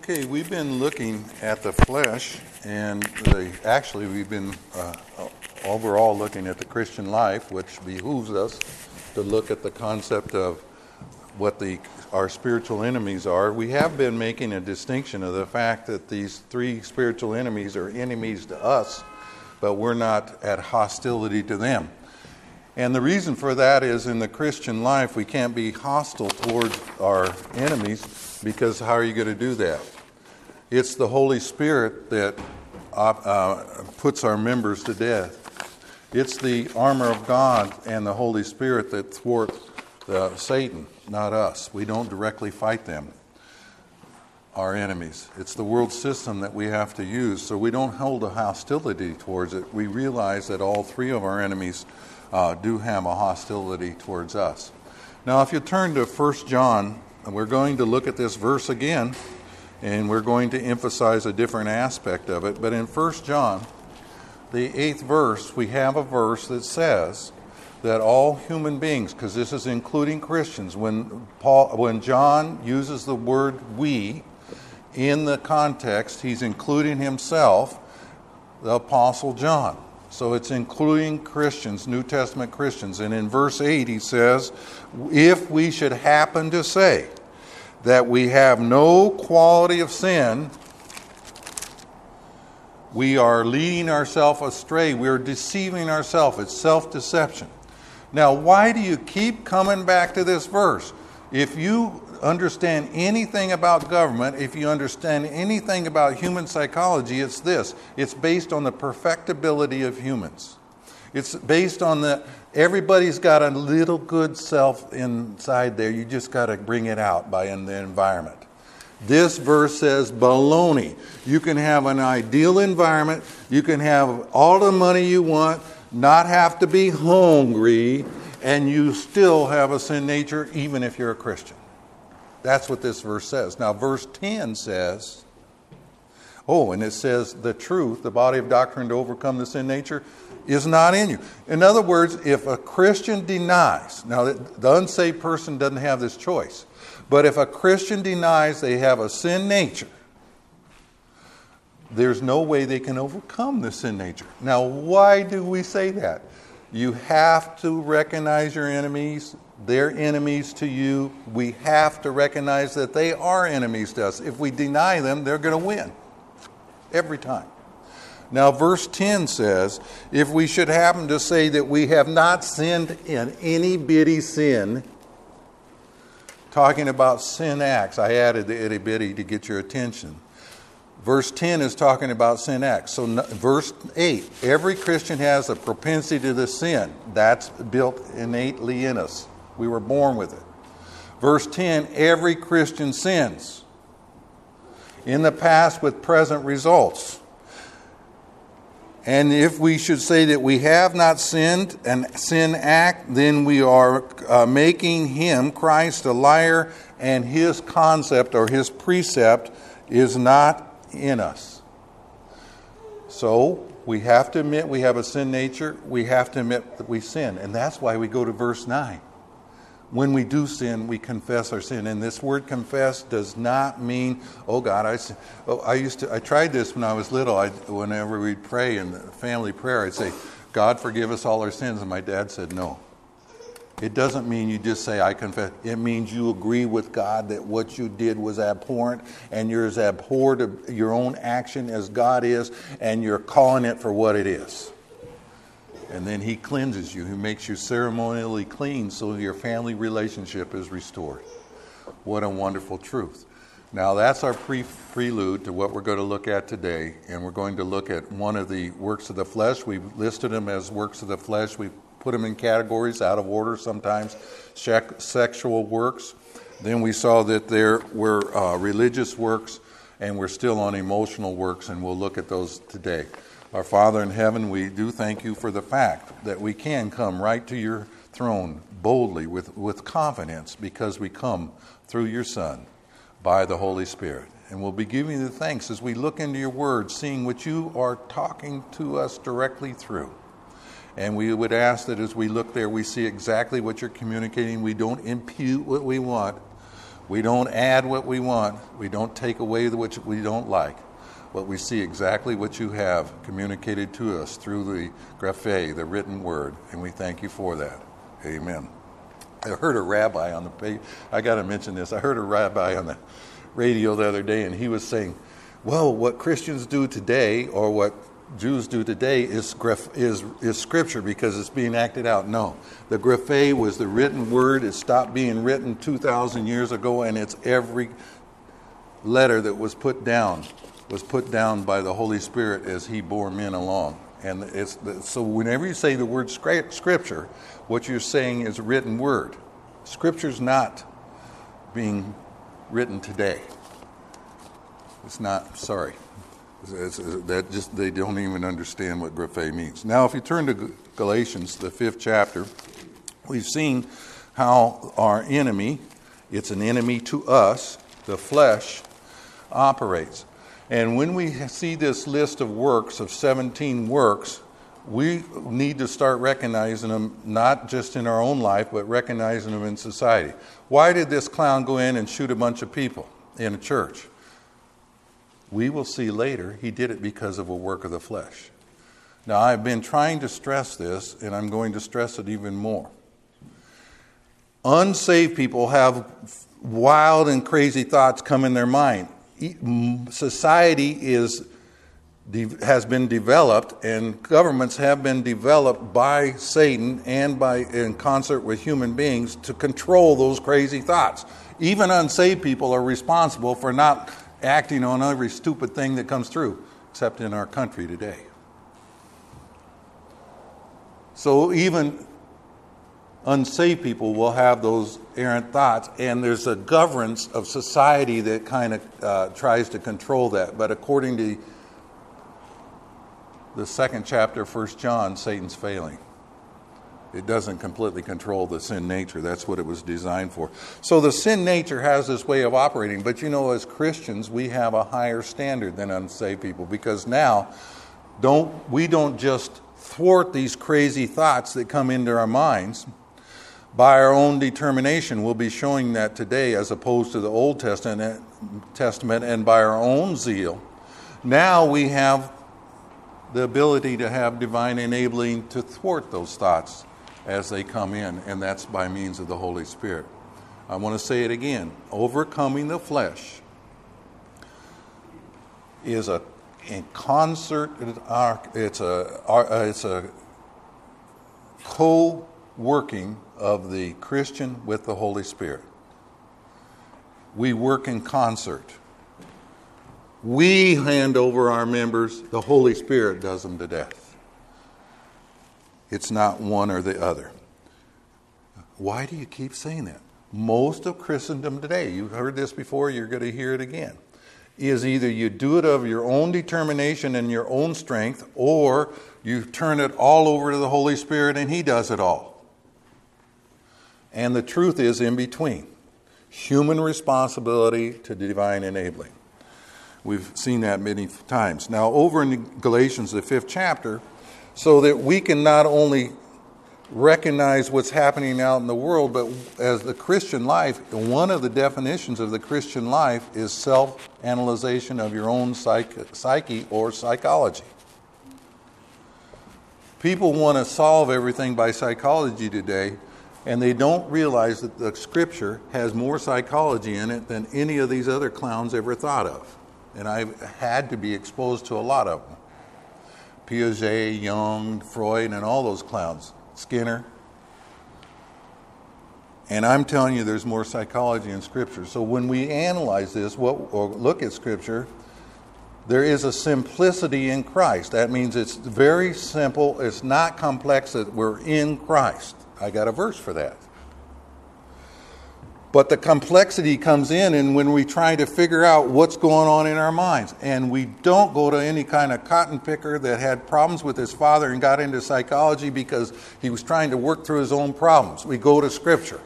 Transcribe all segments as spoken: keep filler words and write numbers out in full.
Okay, we've been looking at the flesh, and the, actually we've been uh, overall looking at the Christian life, which behooves us to look at the concept of what the our spiritual enemies are. We have been making a distinction of the fact that these three spiritual enemies are enemies to us, but we're not at hostility to them. And the reason for that is in the Christian life we can't be hostile towards our enemies, because how are you going to do that? It's the Holy Spirit that uh, puts our members to death. It's the armor of God and the Holy Spirit that thwart uh, Satan, not us. We don't directly fight them, our enemies. It's the world system that we have to use, so we don't hold a hostility towards it. We realize that all three of our enemies uh, do have a hostility towards us. Now, if you turn to First John, we're going to look at this verse again, and we're going to emphasize a different aspect of it. But in First John, the eighth verse, we have a verse that says that all human beings, because this is including Christians, when Paul, when John uses the word we, in the context, he's including himself, the Apostle John. So it's including Christians, New Testament Christians. And in verse eight he says, if we should happen to say that we have no quality of sin, we are leading ourselves astray. We are deceiving ourselves. It's self-deception. Now, why do you keep coming back to this verse? If you understand anything about government, if you understand anything about human psychology, it's this. It's based on the perfectibility of humans. It's based on the, everybody's got a little good self inside there. You just got to bring it out by in the environment. This verse says baloney. You can have an ideal environment. You can have all the money you want, not have to be hungry, and you still have a sin nature even if you're a Christian. That's what this verse says. Now, verse ten says, oh, and it says the truth, the body of doctrine to overcome the sin nature, is not in you. In other words, if a Christian denies, now the unsaved person doesn't have this choice, but if a Christian denies they have a sin nature, there's no way they can overcome the sin nature. Now, why do we say that? You have to recognize your enemies. They're enemies to you. We have to recognize that they are enemies to us. If we deny them, they're going to win. Every time. Now, verse ten says, if we should happen to say that we have not sinned in any bitty sin, talking about sin acts, I added the itty bitty to get your attention. Verse ten is talking about sin acts. So verse eight, every Christian has a propensity to the sin. That's built innately in us. We were born with it. Verse ten, every Christian sins. In the past with present results. And if we should say that we have not sinned and sin act, then we are uh, making him, Christ, a liar, and his concept or his precept is not in us. So we have to admit we have a sin nature. We have to admit that we sin. And that's why we go to verse nine. When we do sin, we confess our sin. And this word confess does not mean, oh God, I, oh, I used to, I tried this when I was little. I, whenever we'd pray in the family prayer, I'd say, God, forgive us all our sins. And my dad said, no. It doesn't mean you just say, I confess. It means you agree with God that what you did was abhorrent, and you're as abhorred of your own action as God is, and you're calling it for what it is. And then he cleanses you. He makes you ceremonially clean so your family relationship is restored. What a wonderful truth. Now that's our pre- prelude to what we're going to look at today. And we're going to look at one of the works of the flesh. We've listed them as works of the flesh. We've put them in categories out of order sometimes. Sexual works. Then we saw that there were uh, religious works. And we're still on emotional works. And we'll look at those today. Our Father in heaven, we do thank you for the fact that we can come right to your throne boldly with, with confidence because we come through your Son by the Holy Spirit. And we'll be giving you the thanks as we look into your word, seeing what you are talking to us directly through. And we would ask that as we look there, we see exactly what you're communicating. We don't impute what we want, We don't add what we want. We don't take away what we don't like. But we see exactly what you have communicated to us through the graphe, the written word, and we thank you for that. Amen. I heard a rabbi on the page, I got to mention this, I heard a rabbi on the radio the other day, and he was saying, well, what Christians do today, or what Jews do today, is is is Scripture because it's being acted out. No, the graphe was the written word. It stopped being written two thousand years ago, and it's every letter that was put down was put down by the Holy Spirit as He bore men along. And it's so whenever you say the word Scripture, what you're saying is written word. Scripture's not being written today. It's not. Sorry. It's, it's, that just they don't even understand what graphe means. Now, if you turn to Galatians, the fifth chapter, we've seen how our enemy, it's an enemy to us, the flesh, operates. And when we see this list of works, of seventeen works, we need to start recognizing them not just in our own life, but recognizing them in society. Why did this clown go in and shoot a bunch of people in a church? We will see later he did it because of a work of the flesh. Now, I've been trying to stress this, and I'm going to stress it even more. Unsaved people have wild and crazy thoughts come in their mind. Society is has been developed, and governments have been developed by Satan and by in concert with human beings to control those crazy thoughts. Even unsaved people are responsible for not acting on every stupid thing that comes through, except in our country today. So even unsaved people will have those errant thoughts, and there's a governance of society that kind of uh, tries to control that. But according to the second chapter, First John, Satan's failing. It doesn't completely control the sin nature. That's what it was designed for. So the sin nature has this way of operating. But you know, as Christians, we have a higher standard than unsaved people, because now don't we don't just thwart these crazy thoughts that come into our minds by our own determination. We'll be showing that today, as opposed to the Old Testament, Testament and by our own zeal. Now we have the ability to have divine enabling to thwart those thoughts as they come in, and that's by means of the Holy Spirit. I want to say it again. Overcoming the flesh is a in concert. It's a it's a co-working of the Christian with the Holy Spirit. We work in concert. We hand over our members. The Holy Spirit does them to death. It's not one or the other. Why do you keep saying that? Most of Christendom today, you've heard this before, you're going to hear it again, is either you do it of your own determination and your own strength, or you turn it all over to the Holy Spirit and He does it all. And the truth is in between. Human responsibility to divine enabling. We've seen that many times. Now, over in Galatians, the fifth chapter, so that we can not only recognize what's happening out in the world, but as the Christian life, one of the definitions of the Christian life is self-analyzation of your own psych- psyche or psychology. People want to solve everything by psychology today, and they don't realize that the Scripture has more psychology in it than any of these other clowns ever thought of. And I've had to be exposed to a lot of them. Piaget, Jung, Freud, and all those clowns. Skinner. And I'm telling you, there's more psychology in Scripture. So when we analyze this, what, or look at Scripture, there is a simplicity in Christ. That means it's very simple. It's not complex, that we're in Christ. I got a verse for that. But the complexity comes in and when we try to figure out what's going on in our minds. And we don't go to any kind of cotton picker that had problems with his father and got into psychology because he was trying to work through his own problems. We go to Scripture.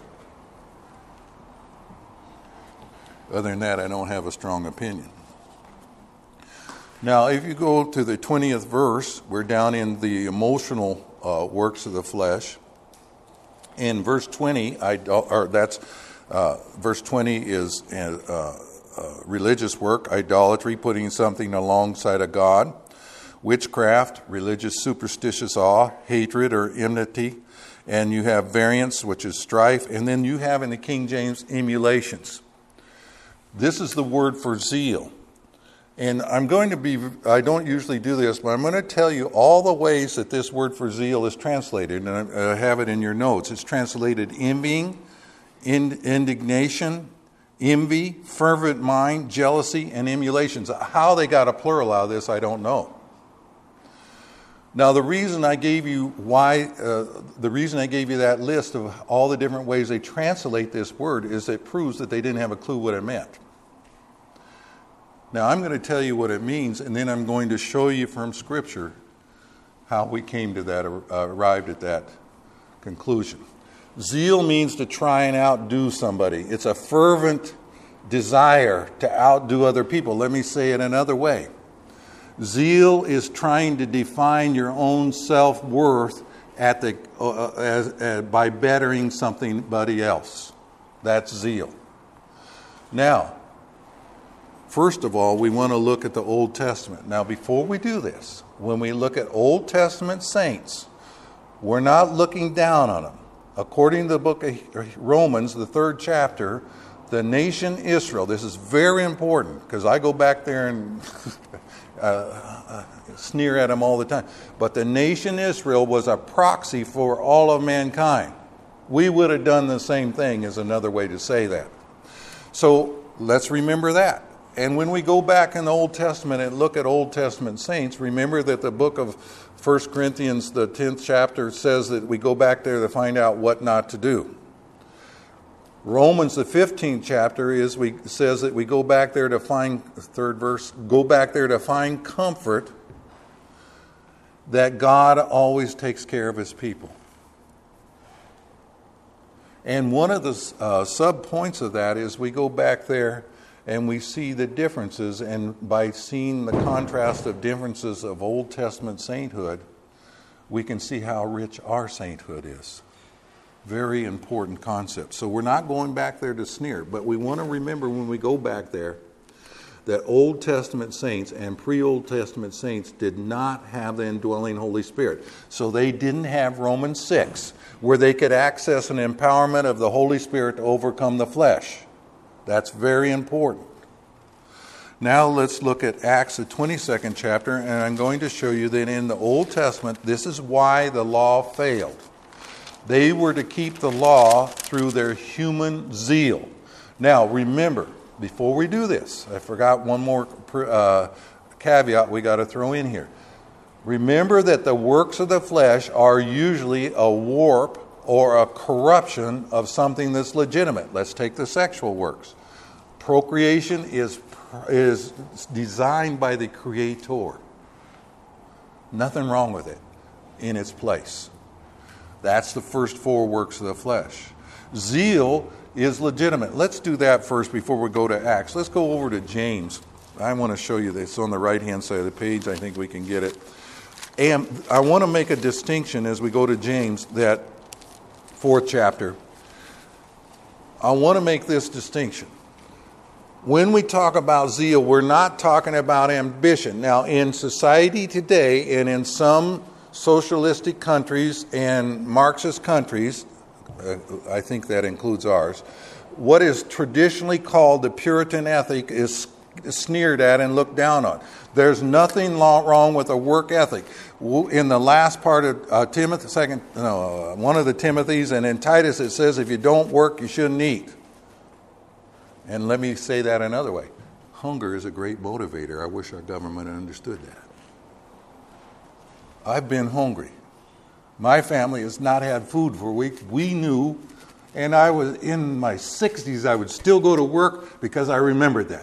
Other than that, I don't have a strong opinion. Now, if you go to the twentieth verse, we're down in the emotional uh, works of the flesh. In verse twenty, I, or that's Uh, verse twenty is uh, uh, religious work, idolatry, putting something alongside of God, witchcraft, religious superstitious awe, hatred or enmity, and you have variance, which is strife, and then you have in the King James emulations. This is the word for zeal. And I'm going to be, I don't usually do this, but I'm going to tell you all the ways that this word for zeal is translated, and I have it in your notes. It's translated envying, indignation, envy, fervent mind, jealousy, and emulations. How they got a plural out of this, I don't know. Now, the reason I gave you why, uh, the reason I gave you that list of all the different ways they translate this word is it proves that they didn't have a clue what it meant. Now, I'm going to tell you what it means, and then I'm going to show you from Scripture how we came to that, uh, arrived at that conclusion. Zeal means to try and outdo somebody. It's a fervent desire to outdo other people. Let me say it another way. Zeal is trying to define your own self-worth at the uh, as, uh, by bettering somebody else. That's zeal. Now, first of all, we want to look at the Old Testament. Now, before we do this, when we look at Old Testament saints, we're not looking down on them. According to the book of Romans, the third chapter, the nation Israel, this is very important because I go back there and uh, uh, sneer at them all the time. But the nation Israel was a proxy for all of mankind. We would have done the same thing, is another way to say that. So let's remember that. And when we go back in the Old Testament and look at Old Testament saints, remember that the book of First Corinthians, the tenth chapter, says that we go back there to find out what not to do. Romans, the fifteenth chapter, is we says that we go back there to find, third verse, go back there to find comfort that God always takes care of his people. And one of the uh, sub-points of that is we go back there and we see the differences, and by seeing the contrast of differences of Old Testament sainthood, we can see how rich our sainthood is. Very important concept. So we're not going back there to sneer, but we want to remember when we go back there that Old Testament saints and pre-Old Testament saints did not have the indwelling Holy Spirit. So they didn't have Romans six, where they could access an empowerment of the Holy Spirit to overcome the flesh. That's very important. Now let's look at Acts, the twenty-second chapter, and I'm going to show you that in the Old Testament, this is why the law failed. They were to keep the law through their human zeal. Now remember, before we do this, I forgot one more uh, caveat we got to throw in here. Remember that the works of the flesh are usually a warp or a corruption of something that's legitimate. Let's take the sexual works. Procreation is, is designed by the Creator. Nothing wrong with it in its place. That's the first four works of the flesh. Zeal is legitimate. Let's do that first before we go to Acts. Let's go over to James. I want to show you this on the right-hand side of the page. I think we can get it. And I want to make a distinction as we go to James, that fourth chapter. I want to make this distinction. When we talk about zeal, we're not talking about ambition. Now, in society today and in some socialistic countries and Marxist countries, uh, I think that includes ours, what is traditionally called the Puritan ethic is sneered at and looked down on. There's nothing wrong with a work ethic. In the last part of uh, Timothy, second, no, uh, one of the Timothys, and in Titus it says, if you don't work, you shouldn't eat. And let me say that another way. Hunger is a great motivator. I wish our government understood that. I've been hungry. My family has not had food for a week. We knew, and I was in my sixties, I would still go to work because I remembered that.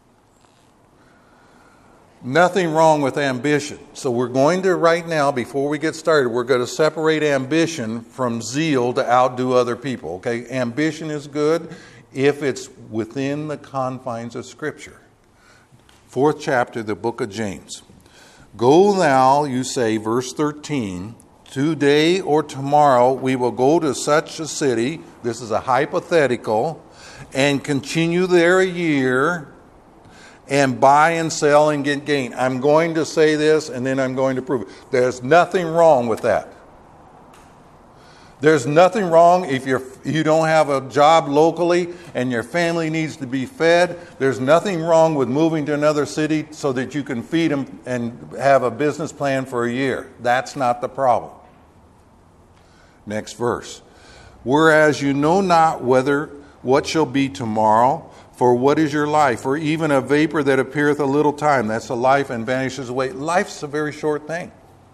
Nothing wrong with ambition. So we're going to, right now, before we get started, we're going to separate ambition from zeal to outdo other people. Okay, ambition is good if it's within the confines of Scripture. Fourth chapter, the book of James. Go thou, you say, verse thirteen, today or tomorrow we will go to such a city. This is a hypothetical. and continue there a year and buy and sell and get gain. I'm going to say this and then I'm going to prove it. There's nothing wrong with that. There's nothing wrong if you're, you don't have a job locally and your family needs to be fed. There's nothing wrong with moving to another city so that you can feed them and have a business plan for a year. That's not the problem. Next verse. Whereas you know not whether what shall be tomorrow, for what is your life? Or even a vapor that appeareth a little time. That's a life and vanishes away. Life's a very short thing.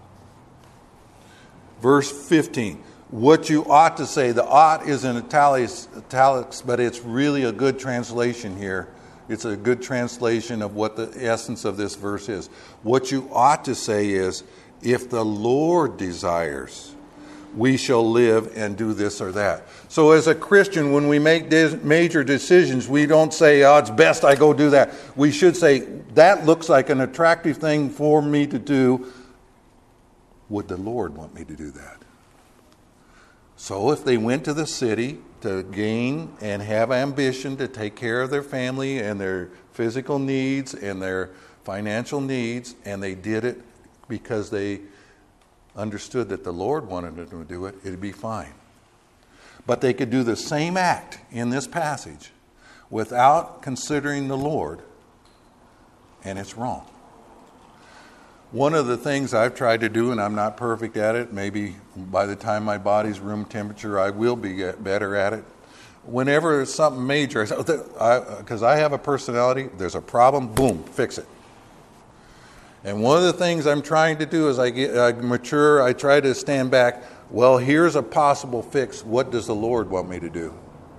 Verse fifteen. What you ought to say. The ought is in italics, italics, but it's really a good translation here. It's a good translation of what the essence of this verse is. What you ought to say is, if the Lord desires, we shall live and do this or that. So as a Christian, when we make de- major decisions, we don't say, oh, it's best I go do that. We should say, that looks like an attractive thing for me to do. Would the Lord want me to do that? So if they went to the city to gain and have ambition to take care of their family and their physical needs and their financial needs, and they did it because they understood that the Lord wanted them to do it, it'd be fine. But they could do the same act in this passage without considering the Lord, and it's wrong. One of the things I've tried to do, and I'm not perfect at it, maybe by the time my body's room temperature, I will be better at it. Whenever it's something major, I say, because I have a personality, there's a problem, boom, fix it. And one of the things I'm trying to do as I get I mature, I try to stand back, well, here's a possible fix. What does the Lord want me to do?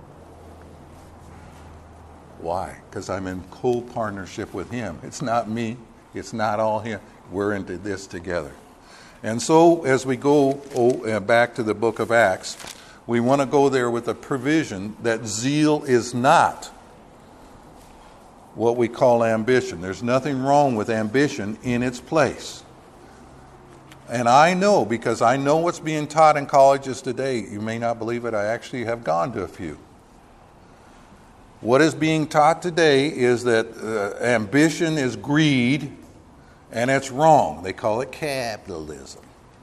Why? Because I'm in co-partnership with Him. It's not me. It's not all Him. We're into this together. And so as we go oh, uh, back to the book of Acts, we want to go there with a provision that zeal is not what we call ambition. There's nothing wrong with ambition in its place. And I know, because I know what's being taught in colleges today, you may not believe it, I actually have gone to a few. What is being taught today is that uh, ambition is greed, and it's wrong. They call it capitalism.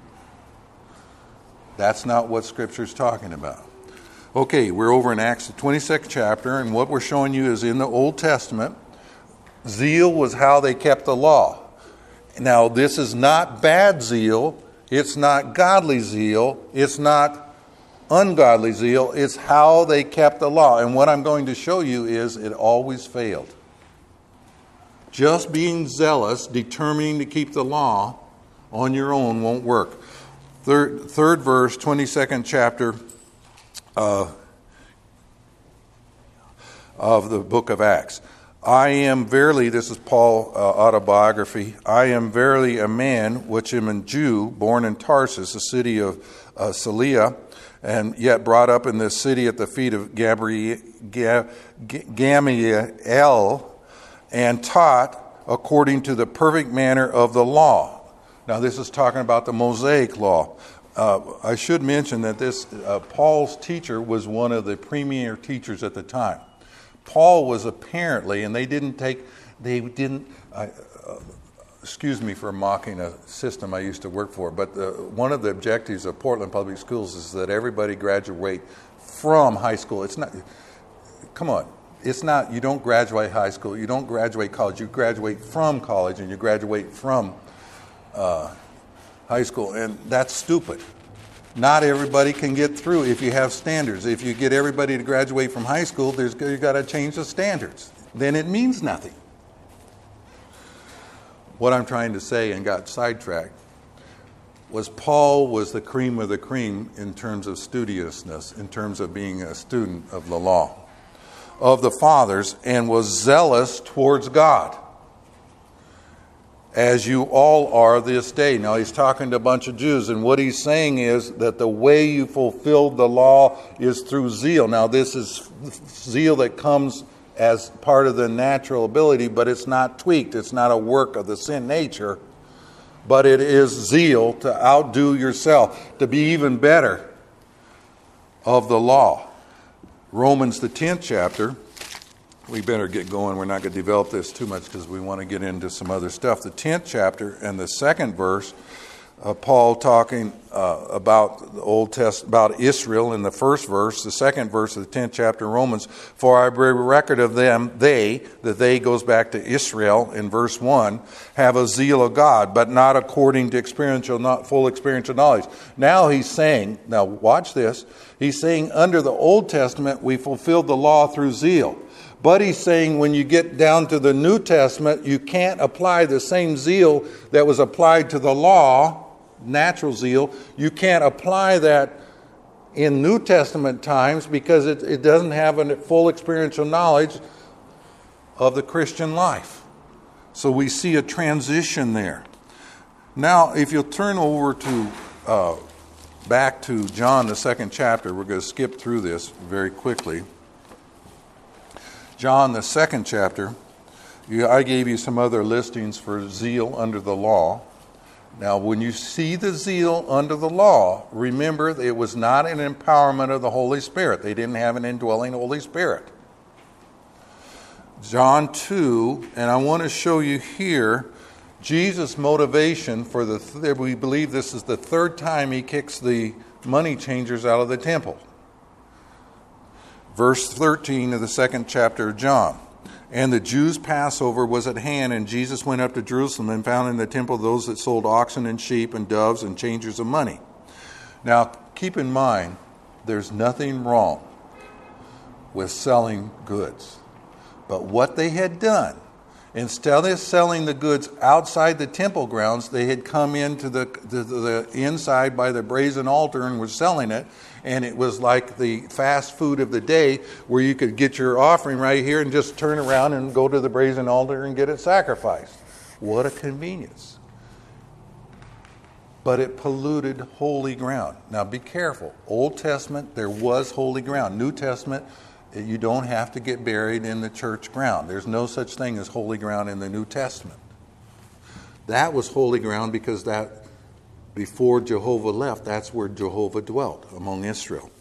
That's not what Scripture's talking about. Okay, we're over in Acts, the twenty-second chapter, and what we're showing you is in the Old Testament, zeal was how they kept the law. Now, this is not bad zeal. It's not godly zeal. It's not ungodly zeal. It's how they kept the law. And what I'm going to show you is it always failed. Just being zealous, determining to keep the law on your own won't work. Third, third verse, twenty-second chapter uh, of the book of Acts. I am verily, this is Paul's uh, autobiography, I am verily a man which am a Jew, born in Tarsus, a city of uh, Cilicia, and yet brought up in this city at the feet of Gabriel, Gamaliel, and taught according to the perfect manner of the law. Now this is talking about the Mosaic law. Uh, I should mention that this uh, Paul's teacher was one of the premier teachers at the time. Paul was apparently, and they didn't take, they didn't, uh, excuse me for mocking a system I used to work for, but the, one of the objectives of Portland Public Schools is that everybody graduate from high school. It's not, come on, it's not, you don't graduate high school, you don't graduate college, you graduate from college and you graduate from uh, high school, and that's stupid. Not everybody can get through if you have standards. If you get everybody to graduate from high school, there's you've got to change the standards. Then it means nothing. What I'm trying to say, and got sidetracked, was Paul was the cream of the cream in terms of studiousness, in terms of being a student of the law, of the fathers, and was zealous towards God, as you all are this day. Now he's talking to a bunch of Jews, and what he's saying is that the way you fulfilled the law is through zeal. Now this is zeal that comes as part of the natural ability, but it's not tweaked. It's not a work of the sin nature, but it is zeal to outdo yourself, to be even better of the law. Romans, the tenth chapter. We better get going. We're not going to develop this too much because we want to get into some other stuff. The tenth chapter and the second verse, uh, Paul talking uh, about the Old Testament, about Israel in the first verse. The second verse of the tenth chapter of Romans, for I bear record of them, they, the they goes back to Israel in verse one, have a zeal of God, but not according to experiential, not full experiential knowledge. Now he's saying, now watch this, he's saying under the Old Testament we fulfilled the law through zeal. But he's saying when you get down to the New Testament, you can't apply the same zeal that was applied to the law, natural zeal. You can't apply that in New Testament times because it, it doesn't have a full experiential knowledge of the Christian life. So we see a transition there. Now, if you'll turn over to uh, back to John, the second chapter, we're going to skip through this very quickly. John, the second chapter, you, I gave you some other listings for zeal under the law. Now, when you see the zeal under the law, remember it was not an empowerment of the Holy Spirit. They didn't have an indwelling Holy Spirit. John two, and I want to show you here Jesus' motivation for the, th- we believe this is the third time he kicks the money changers out of the temple. Verse thirteen of the second chapter of John. And the Jews' Passover was at hand, and Jesus went up to Jerusalem and found in the temple those that sold oxen and sheep and doves and changers of money. Now, keep in mind, there's nothing wrong with selling goods. But what they had done, instead of selling the goods outside the temple grounds, they had come into the, the, the inside by the brazen altar and were selling it. And it was like the fast food of the day where you could get your offering right here and just turn around and go to the brazen altar and get it sacrificed. What a convenience. But it polluted holy ground. Now be careful. Old Testament, there was holy ground. New Testament, you don't have to get buried in the church ground. There's no such thing as holy ground in the New Testament. That was holy ground because that before Jehovah left, that's where Jehovah dwelt, among Israel.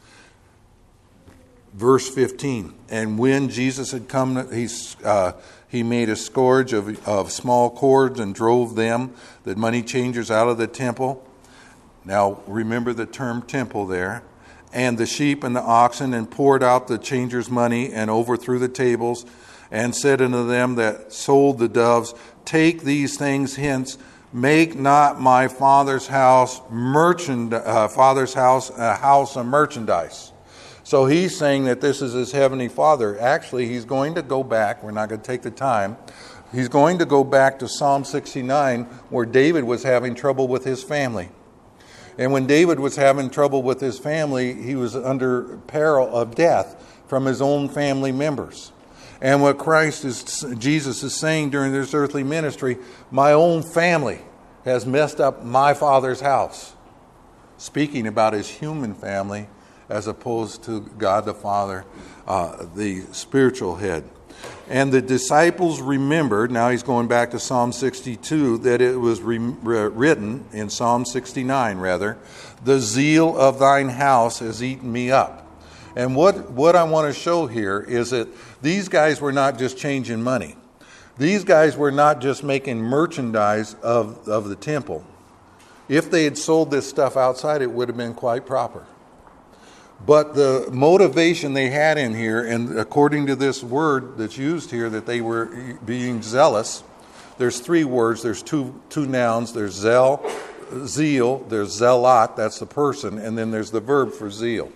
Verse fifteen, and when Jesus had come, he, uh, he made a scourge of, of small cords and drove them, the money changers, out of the temple. Now, remember the term temple there. And the sheep and the oxen, and poured out the changers' money, and overthrew the tables, and said unto them that sold the doves, take these things hence, make not my father's house merchand uh, father's house a house of merchandise. So he's saying that this is his heavenly Father. Actually, he's going to go back. We're not going to take the time. He's going to go back to Psalm sixty-nine, where David was having trouble with his family. And when David was having trouble with his family, he was under peril of death from his own family members. And what Christ is, Jesus is saying during this earthly ministry, my own family has messed up my Father's house. Speaking about his human family as opposed to God the Father, uh, the spiritual head. And the disciples remembered, now he's going back to Psalm sixty-two, that it was re- written, in Psalm sixty-nine rather, the zeal of thine house has eaten me up. And what, what I want to show here is that these guys were not just changing money. These guys were not just making merchandise of, of the temple. If they had sold this stuff outside, it would have been quite proper. But the motivation they had in here, and according to this word that's used here, that they were being zealous, there's three words, there's two two nouns, there's zeal, zeal, there's zealot, that's the person, and then there's the verb for zeal,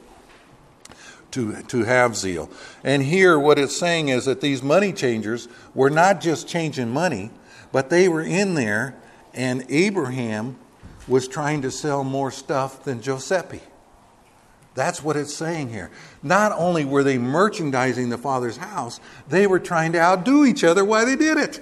to, to have zeal. And here what it's saying is that these money changers were not just changing money, but they were in there, and Abraham was trying to sell more stuff than Giuseppe. That's what it's saying here. Not only were they merchandising the Father's house, they were trying to outdo each other while they did it.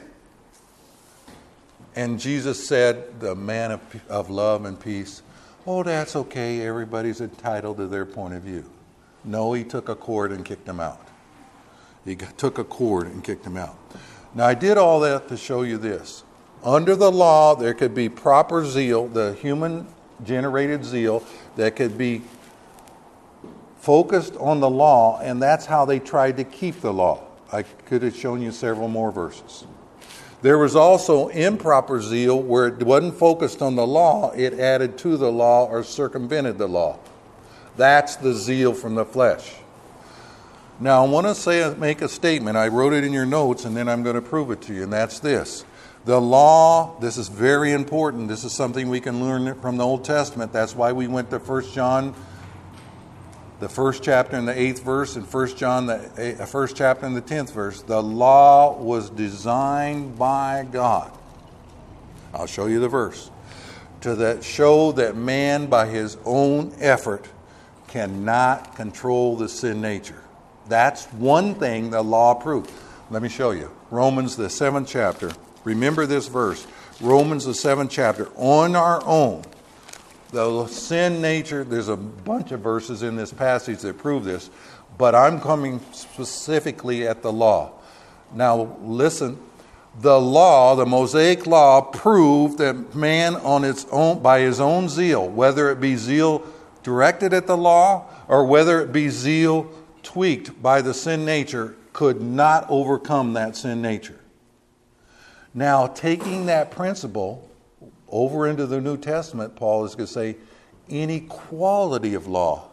And Jesus said, the man of, of love and peace, oh, that's okay. Everybody's entitled to their point of view. No, he took a cord and kicked them out. He took a cord and kicked them out. Now, I did all that to show you this. Under the law, there could be proper zeal, the human-generated zeal, that could be focused on the law, and that's how they tried to keep the law. I could have shown you several more verses. There was also improper zeal where it wasn't focused on the law, it added to the law or circumvented the law. That's the zeal from the flesh. Now, I want to say, make a statement. I wrote it in your notes, and then I'm going to prove it to you, and that's this. The law, this is very important. This is something we can learn from the Old Testament. That's why we went to First John, the first chapter and the eighth verse, and First John, the first chapter and the tenth verse. The law was designed by God. I'll show you the verse. To that show that man, by his own effort, cannot control the sin nature. That's one thing the law proved. Let me show you. Romans, the seventh chapter. Remember this verse. Romans, the seventh chapter. On our own, the sin nature, there's a bunch of verses in this passage that prove this, but I'm coming specifically at the law. Now, listen. The law, the Mosaic law, proved that man on its own, by his own zeal, whether it be zeal directed at the law or whether it be zeal tweaked by the sin nature, could not overcome that sin nature. Now, taking that principle over into the New Testament, Paul is going to say, any quality of law,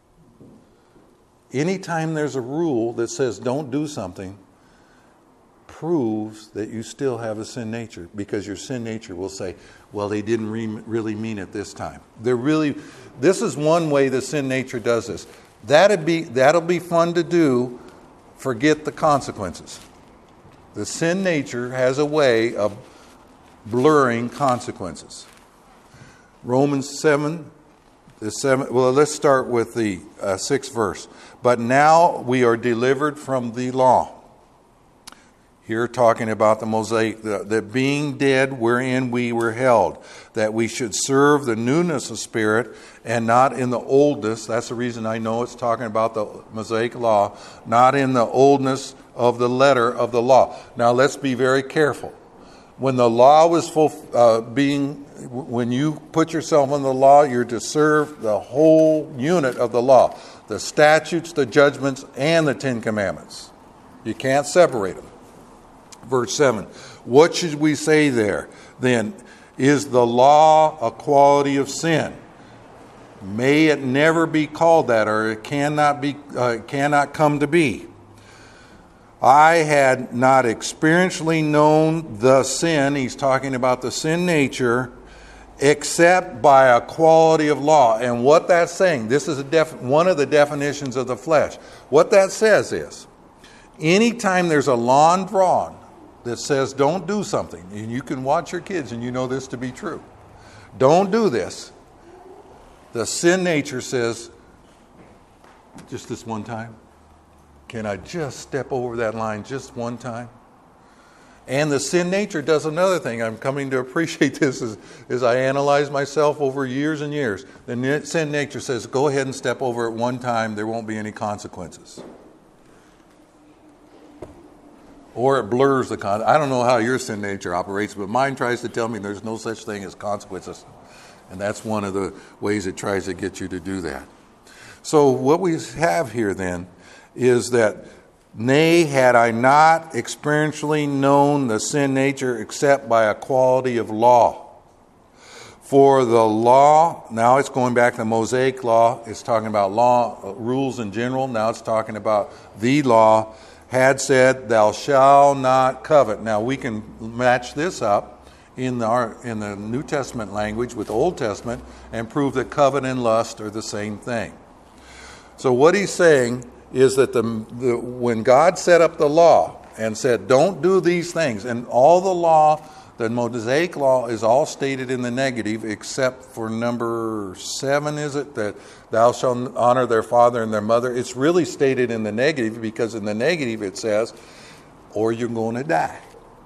anytime there's a rule that says don't do something, proves that you still have a sin nature, because your sin nature will say, well, they didn't re- really mean it this time. They're really, this is one way the sin nature does this. That'd be, that'll be fun to do. Forget the consequences. The sin nature has a way of blurring consequences. Romans seven, the seven. Well, let's start with the uh, sixth verse. But now we are delivered from the law. Here talking about the Mosaic, that the being dead wherein we were held, that we should serve the newness of spirit and not in the oldness. That's the reason I know it's talking about the Mosaic law, not in the oldness of the letter of the law. Now let's be very careful. When the law was full, uh, being, when you put yourself in the law, you're to serve the whole unit of the law, the statutes, the judgments, and the Ten Commandments. You can't separate them. Verse seven, what should we say there? Then, is the law a quality of sin? May it never be called that, or it cannot be, uh, cannot come to be. I had not experientially known the sin, he's talking about the sin nature, except by a quality of law. And what that's saying, this is a def- one of the definitions of the flesh. What that says is, anytime there's a law drawn that says don't do something, and you can watch your kids and you know this to be true. Don't do this. The sin nature says, just this one time. Can I just step over that line just one time? And the sin nature does another thing. I'm coming to appreciate this as, as I analyze myself over years and years. The sin nature says, go ahead and step over it one time. There won't be any consequences. Or it blurs the con. I don't know how your sin nature operates, but mine tries to tell me there's no such thing as consequences. And that's one of the ways it tries to get you to do that. So what we have here then is that, nay, had I not experientially known the sin nature except by a quality of law. For the law, now it's going back to the Mosaic law. It's talking about law, rules in general. Now it's talking about the law. Had said, thou shalt not covet. Now we can match this up in the, our, in the New Testament language with the Old Testament and prove that covet and lust are the same thing. So what he's saying is that the, the when God set up the law and said, don't do these things, and all the law, the Mosaic law is all stated in the negative except for number seven, is it? That thou shalt honor their father and their mother. It's really stated in the negative because in the negative it says, or you're going to die.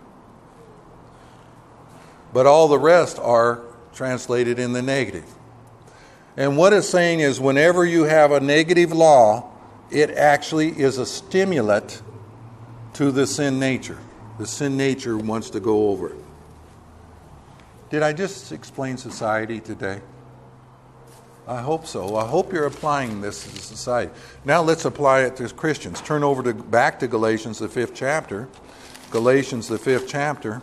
But all the rest are translated in the negative. And what it's saying is whenever you have a negative law, it actually is a stimulant to the sin nature. The sin nature wants to go over it. Did I just explain society today? I hope so. I hope you're applying this to society. Now let's apply it to Christians. Turn over to back to Galatians, the fifth chapter. Galatians, the fifth chapter.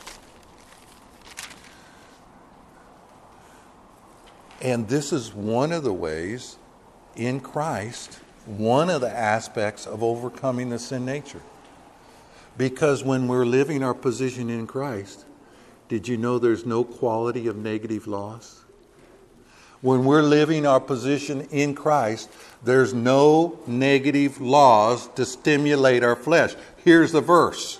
And this is one of the ways in Christ, one of the aspects of overcoming the sin nature. Because when we're living our position in Christ, did you know there's no quality of negative laws? When we're living our position in Christ, there's no negative laws to stimulate our flesh. Here's the verse.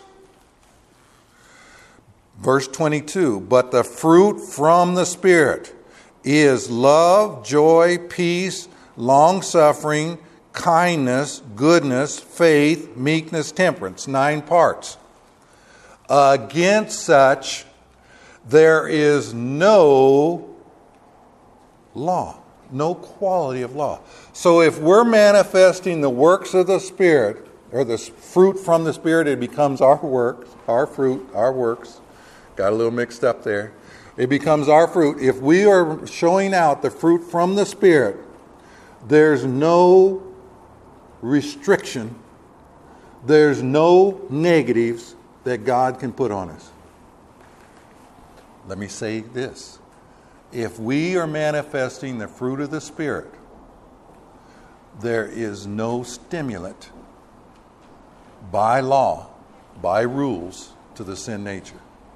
Verse twenty-two, but the fruit from the Spirit is love, joy, peace, long-suffering, kindness, goodness, faith, meekness, temperance. Nine parts. Against such there is no law, no quality of law. So if we're manifesting the works of the Spirit, or the fruit from the Spirit, it becomes our works, our fruit, our works. Got a little mixed up there. It becomes our fruit. If we are showing out the fruit from the Spirit, there's no restriction, there's no negatives that God can put on us. Let me say this. If we are manifesting the fruit of the Spirit, there is no stimulant by law, by rules, to the sin nature.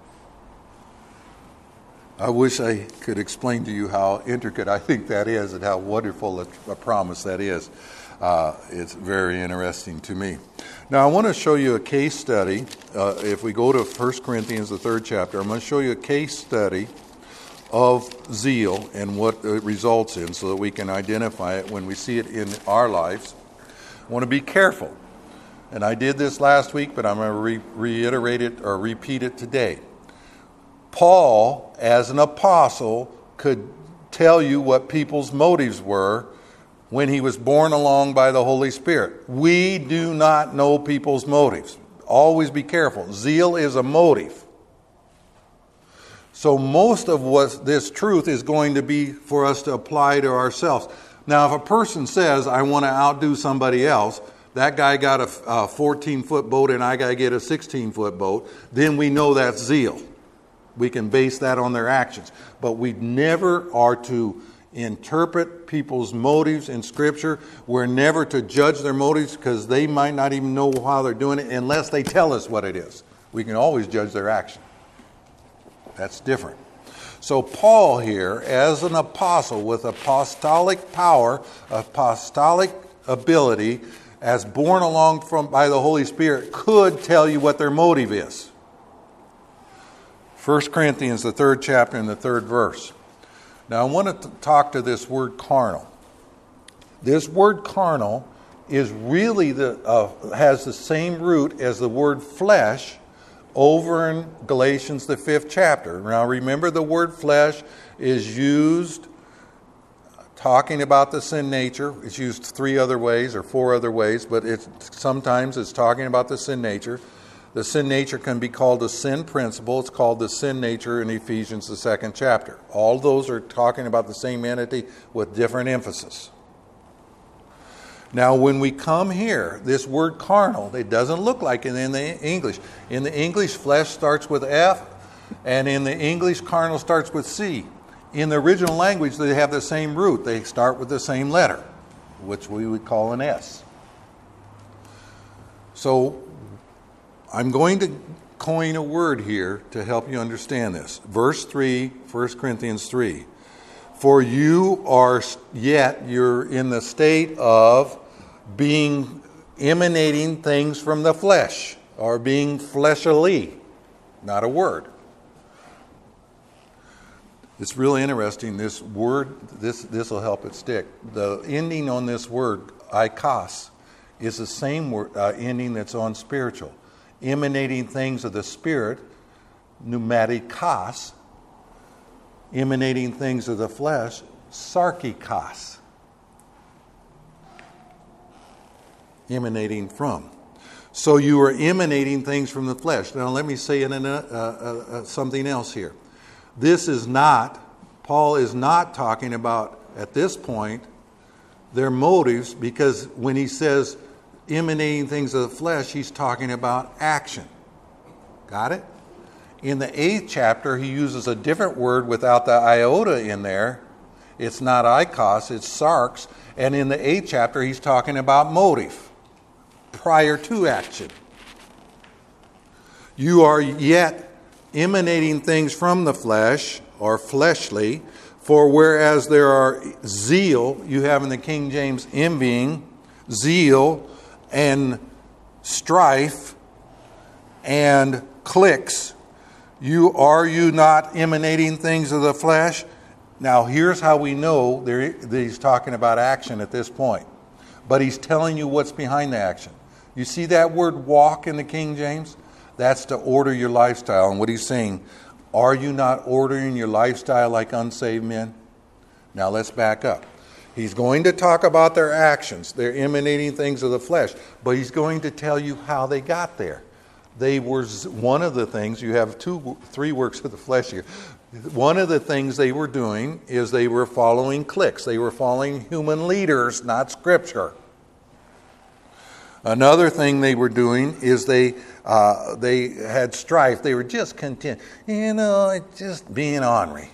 I wish I could explain to you how intricate I think that is and how wonderful a, a promise that is. Uh, it's very interesting to me. Now, I want to show you a case study. Uh, if we go to First Corinthians, the third chapter, I'm going to show you a case study of zeal and what it results in so that we can identify it when we see it in our lives. I want to be careful. And I did this last week, but I'm going to re- reiterate it or repeat it today. Paul, as an apostle, could tell you what people's motives were when he was borne along by the Holy Spirit. We do not know people's motives. Always be careful. Zeal is a motive. So most of what this truth is going to be for us to apply to ourselves. Now, if a person says, I want to outdo somebody else, that guy got a fourteen-foot boat and I got to get a sixteen-foot boat, then we know that's zeal. We can base that on their actions. But we never are to interpret people's motives in Scripture. We're never to judge their motives because they might not even know how they're doing it unless they tell us what it is. We can always judge their action. That's different. So Paul here, as an apostle with apostolic power, apostolic ability, as borne along from by the Holy Spirit, could tell you what their motive is. First Corinthians, the third chapter and the third verse. Now I want to talk to this word carnal. This word carnal is really the uh, has the same root as the word flesh over in Galatians, the fifth chapter. Now remember, the word flesh is used talking about the sin nature. It's used three other ways or four other ways, but it's sometimes it's talking about the sin nature. The sin nature can be called a sin principle. It's called the sin nature in Ephesians, the second chapter. All those are talking about the same entity with different emphasis. Now, when we come here, this word carnal, it doesn't look like it in the English. In the English, flesh starts with F, and in the English, carnal starts with C. In the original language, they have the same root. They start with the same letter, which we would call an S. So, I'm going to coin a word here to help you understand this. Verse three, First Corinthians three. For you are yet, you're in the state of being, emanating things from the flesh, or being fleshly. Not a word. It's really interesting. This word, this this will help it stick. The ending on this word, ikos, is the same word, uh, ending that's on spiritual. Emanating things of the Spirit, pneumatikos. Emanating things of the flesh, sarkikos. Emanating from. So you are emanating things from the flesh. Now let me say in a, uh, uh, something else here. This is not, Paul is not talking about at this point, their motives, because when he says emanating things of the flesh, he's talking about action. Got it? In the eighth chapter, he uses a different word without the iota in there. It's not ikos, it's sarx. And in the eighth chapter, he's talking about motive prior to action. You are yet emanating things from the flesh, or fleshly, for whereas there are zeal, you have in the King James envying, zeal, and strife, and cliques, you are you not emanating things of the flesh? Now here's how we know there, that he's talking about action at this point. But he's telling you what's behind the action. You see that word walk in the King James? That's to order your lifestyle. And what he's saying, are you not ordering your lifestyle like unsaved men? Now let's back up. He's going to talk about their actions. They're emanating things of the flesh. But he's going to tell you how they got there. They were one of the things, you have two, three works of the flesh here. One of the things they were doing is they were following cliques. They were following human leaders, not Scripture. Another thing they were doing is they uh, they had strife. They were just content, you know, just being ornery.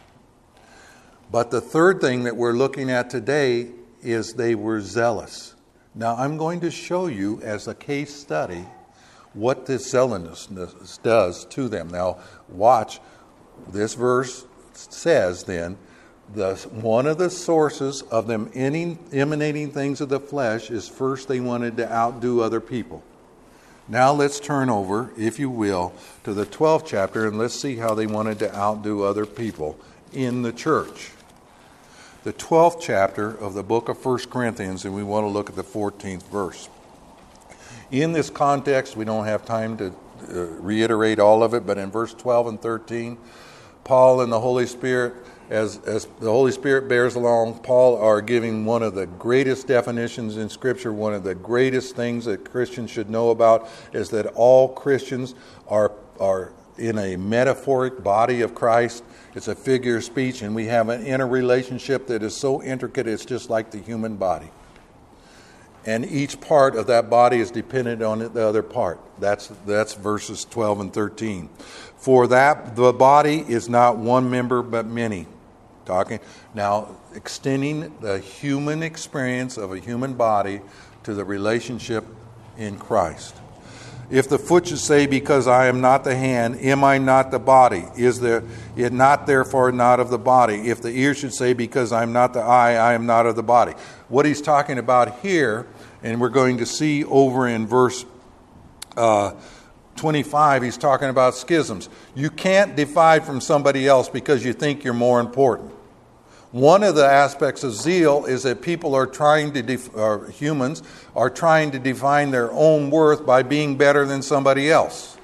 But the third thing that we're looking at today is they were zealous. Now I'm going to show you as a case study what this zealousness does to them. Now watch, this verse says then, the, one of the sources of them emanating things of the flesh is first they wanted to outdo other people. Now let's turn over, if you will, to the twelfth chapter and let's see how they wanted to outdo other people in the church. The twelfth chapter of the book of First Corinthians, and we want to look at the fourteenth verse. In this context, we don't have time to uh, reiterate all of it, but in verse twelve and thirteen, Paul and the Holy Spirit, as, as the Holy Spirit bears along, Paul are giving one of the greatest definitions in Scripture. One of the greatest things that Christians should know about is that all Christians are, are in a metaphoric body of Christ. It's a figure of speech, and we have an interrelationship that is so intricate it's just like the human body. And each part of that body is dependent on the other part. That's that's verses twelve and thirteen. For that the body is not one member but many. Talking now, extending the human experience of a human body to the relationship in Christ. If the foot should say, because I am not the hand, am I not the body? Is there it not therefore not of the body? If the ear should say, because I am not the eye, I am not of the body. What he's talking about here, and we're going to see over in verse uh, twenty-five, he's talking about schisms. You can't divide from somebody else because you think you're more important. One of the aspects of zeal is that people are trying to, def- or humans are trying to define their own worth by being better than somebody else.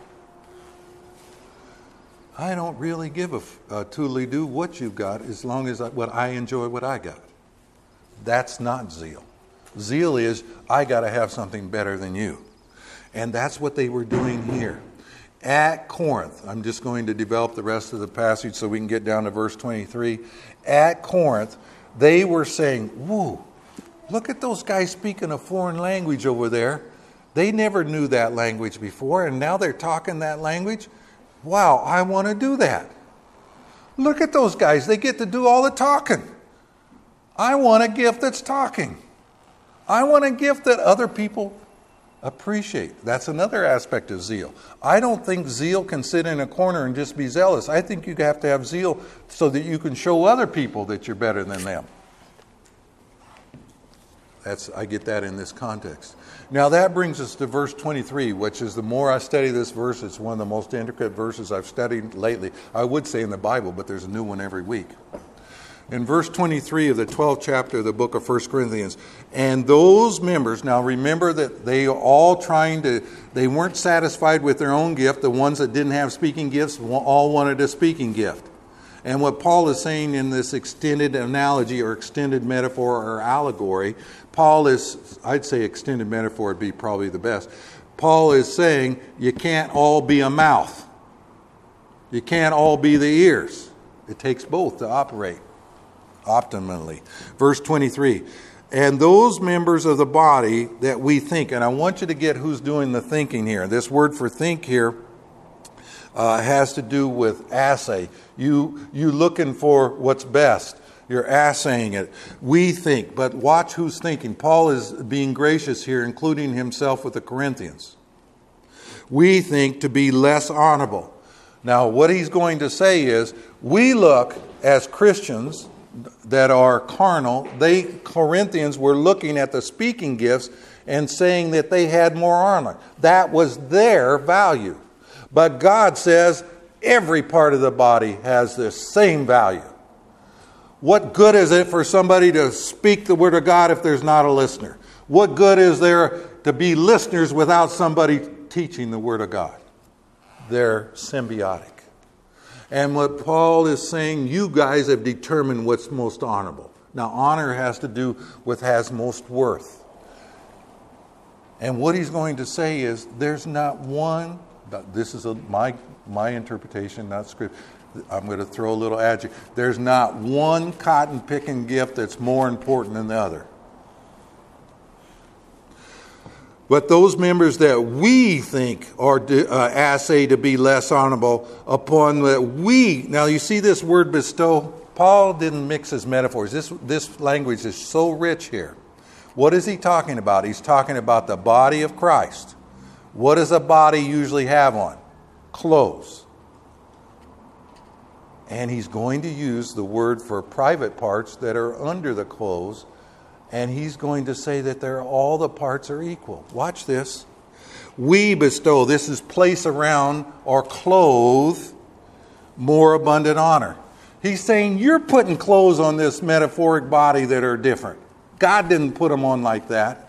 I don't really give a uh, toodly-doo what you've got as long as I, what I enjoy what I got. That's not zeal. Zeal is, I got to have something better than you. And that's what they were doing here. At Corinth, I'm just going to develop the rest of the passage so we can get down to verse twenty-three. At Corinth, they were saying, whoa, look at those guys speaking a foreign language over there. They never knew that language before, and now they're talking that language. Wow, I want to do that. Look at those guys. They get to do all the talking. I want a gift that's talking. I want a gift that other people appreciate. That's another aspect of zeal. I don't think zeal can sit in a corner and just be zealous. I think you have to have zeal so that you can show other people that you're better than them. That's I get that in this context. Now that brings us to verse twenty-three, which is the more I study this verse, it's one of the most intricate verses I've studied lately. I would say in the Bible, but there's a new one every week. In verse twenty-three of the twelfth chapter of the book of First Corinthians, and those members, now remember that they are all trying to, they weren't satisfied with their own gift. The ones that didn't have speaking gifts all wanted a speaking gift. And what Paul is saying in this extended analogy or extended metaphor or allegory, Paul is, I'd say extended metaphor would be probably the best. Paul is saying you can't all be a mouth. You can't all be the ears. It takes both to operate. optimally. Verse twenty-three, and those members of the body that we think, and I want you to get who's doing the thinking here. This word for think here uh, has to do with assay. You, you looking for what's best. You're assaying it. We think, but watch who's thinking. Paul is being gracious here, including himself with the Corinthians. We think to be less honorable. Now, what he's going to say is, we look as Christians that are carnal. They, Corinthians, were looking at the speaking gifts and saying that they had more honor. That was their value. But God says every part of the body has the same value. What good is it for somebody to speak the word of God if there's not a listener? What good is there to be listeners without somebody teaching the word of God? They're symbiotic. And what Paul is saying, you guys have determined what's most honorable. Now, honor has to do with has most worth. And what he's going to say is, there's not one, this is a, my, my interpretation, not script. I'm going to throw a little adjective. There's not one cotton-picking gift that's more important than the other. But those members that we think are uh, assay to be less honorable, upon that we, now you see this word bestow, Paul didn't mix his metaphors. This, this language is so rich here. What is he talking about? He's talking about the body of Christ. What does a body usually have on? Clothes. And he's going to use the word for private parts that are under the clothes. And he's going to say that they're, all the parts are equal. Watch this. We bestow, this is place around or clothe more abundant honor. He's saying you're putting clothes on this metaphoric body that are different. God didn't put them on like that.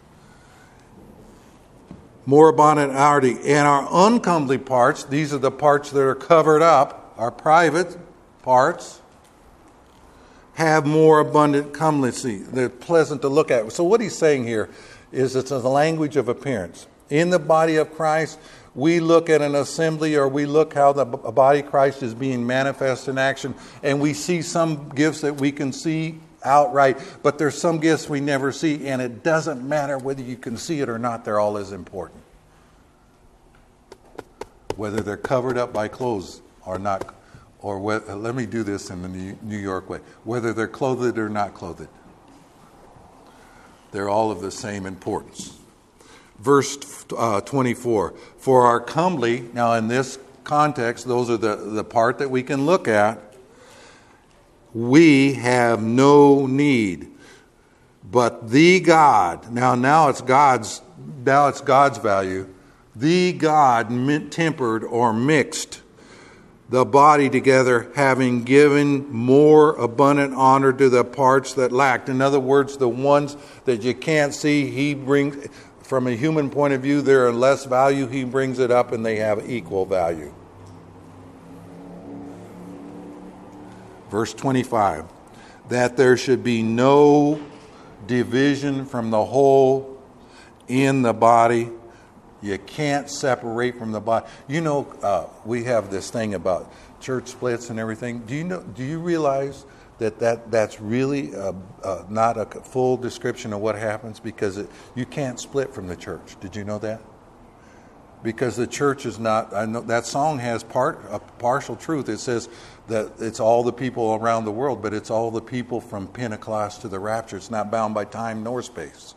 More abundant honor. And our uncomely parts, these are the parts that are covered up, our private parts, have more abundant comelincy. They're pleasant to look at. So what he's saying here is it's a language of appearance. In the body of Christ, we look at an assembly, or we look how the body of Christ is being manifest in action, and we see some gifts that we can see outright, but there's some gifts we never see, and it doesn't matter whether you can see it or not, they're all as important. Whether they're covered up by clothes or not, or whether, let me do this in the New York way, whether they're clothed or not clothed. They're all of the same importance. Verse uh, twenty-four, for our comely, now in this context, those are the, the part that we can look at, we have no need, but the God, now now it's God's, now it's God's value, the God tempered or mixed the body together, having given more abundant honor to the parts that lacked. In other words, the ones that you can't see, he brings, from a human point of view, they're of less value. He brings it up and they have equal value. Verse twenty-five, that there should be no division from the whole in the body. You can't separate from the body. You know, uh, we have this thing about church splits and everything. Do you know? Do you realize that, that that's really uh, uh, not a full description of what happens? Because it, you can't split from the church. Did you know that? Because the church is not. I know that song has part a partial truth. It says that it's all the people around the world, but it's all the people from Pentecost to the rapture. It's not bound by time nor space.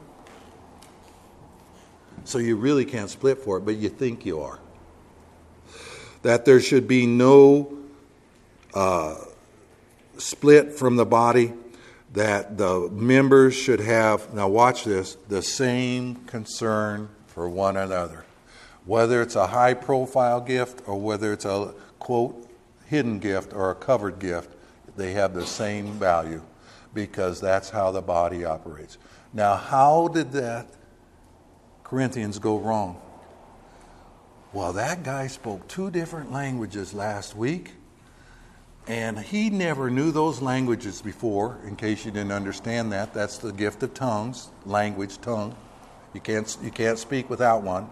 So you really can't split for it, but you think you are. That there should be no uh, split from the body, that the members should have, now watch this, the same concern for one another. Whether it's a high-profile gift or whether it's a, quote, hidden gift or a covered gift, they have the same value because that's how the body operates. Now, how did that Corinthians go wrong? Well, that guy spoke two different languages last week, and he never knew those languages before. In case you didn't understand that, that's the gift of tongues, language, tongue. You can't you can't speak without one.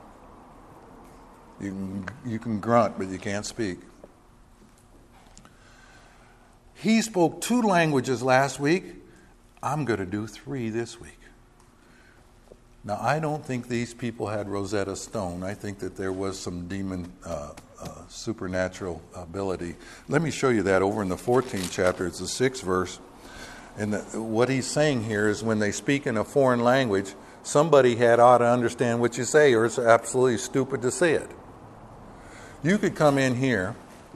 You can, you can grunt, but you can't speak. He spoke two languages last week. I'm going to do three this week. Now, I don't think these people had Rosetta Stone. I think that there was some demon uh, uh, supernatural ability. Let me show you that over in the fourteenth chapter. It's the sixth verse. And the, what he's saying here is when they speak in a foreign language, somebody had ought to understand what you say, or it's absolutely stupid to say it. You could come in here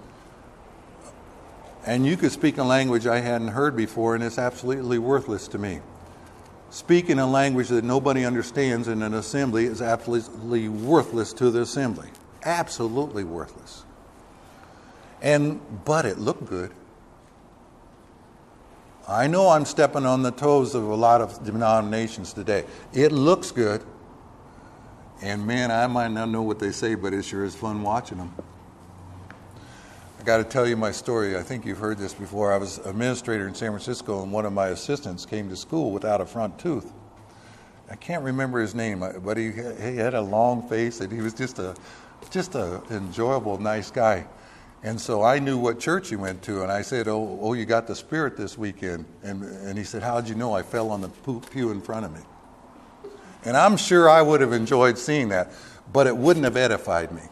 and you could speak a language I hadn't heard before, and it's absolutely worthless to me. Speaking a language that nobody understands in an assembly is absolutely worthless to the assembly. Absolutely worthless. And but it looked good. I know I'm stepping on the toes of a lot of denominations today. It looks good. And man, I might not know what they say, but it sure is fun watching them. I got to tell you my story. I think you've heard this before. I was administrator in San Francisco, and one of my assistants came to school without a front tooth. I can't remember his name, but he, he had a long face, and he was just a just a enjoyable, nice guy. And so I knew what church he went to, and I said, oh, oh you got the Spirit this weekend. And, and he said, how'd you know? I fell on the pew in front of me. And I'm sure I would have enjoyed seeing that, but it wouldn't have edified me.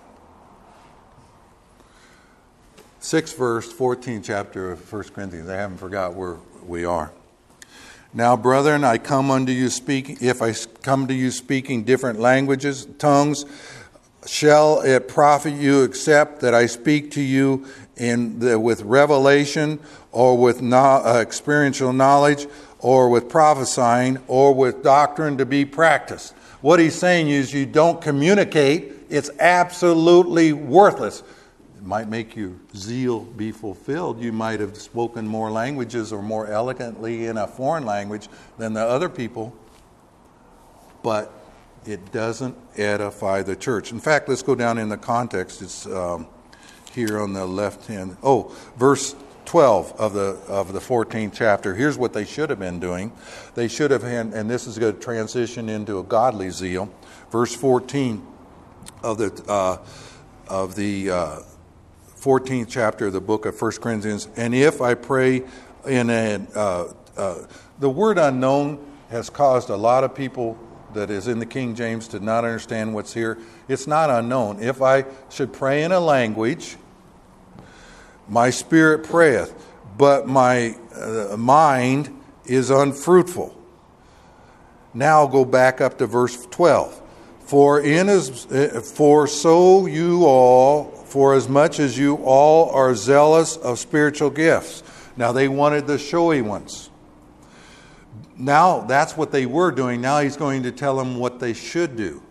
Sixth verse, fourteenth chapter of First Corinthians. I haven't forgot where we are. Now, brethren, I come unto you speaking, if I come to you speaking different languages, tongues, shall it profit you except that I speak to you in the, with revelation, or with no, uh, experiential knowledge, or with prophesying, or with doctrine to be practiced? What he's saying is you don't communicate, it's absolutely worthless. It might make your zeal be fulfilled. You might have spoken more languages or more elegantly in a foreign language than the other people, but it doesn't edify the church. In fact, let's go down in the context. It's um, here on the left hand. Oh, verse twelve of the of the fourteenth chapter. Here's what they should have been doing. They should have had, and this is going to transition into a godly zeal. Verse fourteen of the uh, of the uh, fourteenth chapter of the book of First Corinthians. And if I pray in a uh, uh, the word unknown has caused a lot of people that is in the King James to not understand what's here. It's not unknown. If I should pray in a language, my spirit prayeth, but my uh, mind is unfruitful. Now go back up to verse twelve. For in as for so you all, for as much as you all are zealous of spiritual gifts. Now they wanted the showy ones. Now that's what they were doing. Now he's going to tell them what they should do.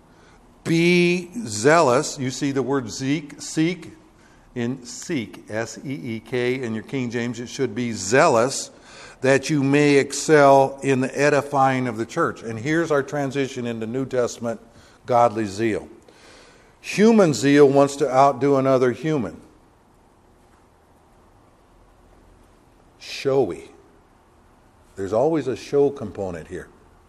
Be zealous. You see the word seek, seek in seek, S E E K. In your King James it should be zealous, that you may excel in the edifying of the church. And here's our transition into New Testament godly zeal. Human zeal wants to outdo another human. Showy. There's always a show component here.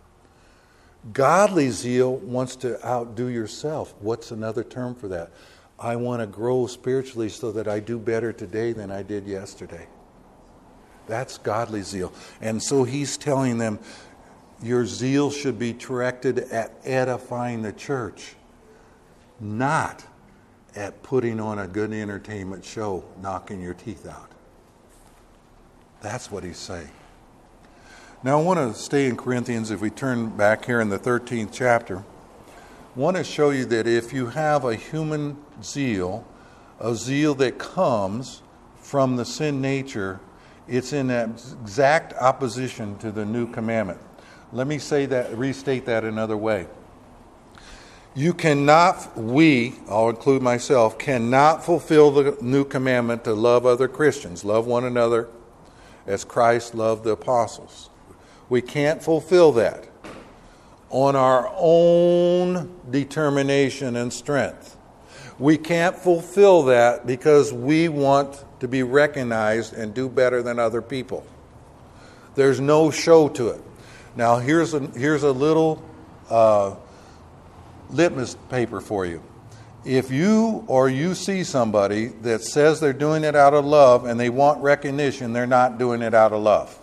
Godly zeal wants to outdo yourself. What's another term for that? I want to grow spiritually so that I do better today than I did yesterday. That's godly zeal. And so he's telling them, your zeal should be directed at edifying the church, not at putting on a good entertainment show, knocking your teeth out. That's what he's saying. Now I want to stay in Corinthians. If we turn back here in the thirteenth chapter, I want to show you that if you have a human zeal, a zeal that comes from the sin nature, it's in that exact opposition to the new commandment. Let me say that, restate that another way. You cannot, we, I'll include myself, cannot fulfill the new commandment to love other Christians, love one another as Christ loved the apostles. We can't fulfill that on our own determination and strength. We can't fulfill that because we want to be recognized and do better than other people. There's no show to it. Now here's a, here's a little uh, litmus paper for you. If you or you see somebody that says they're doing it out of love and they want recognition, they're not doing it out of love.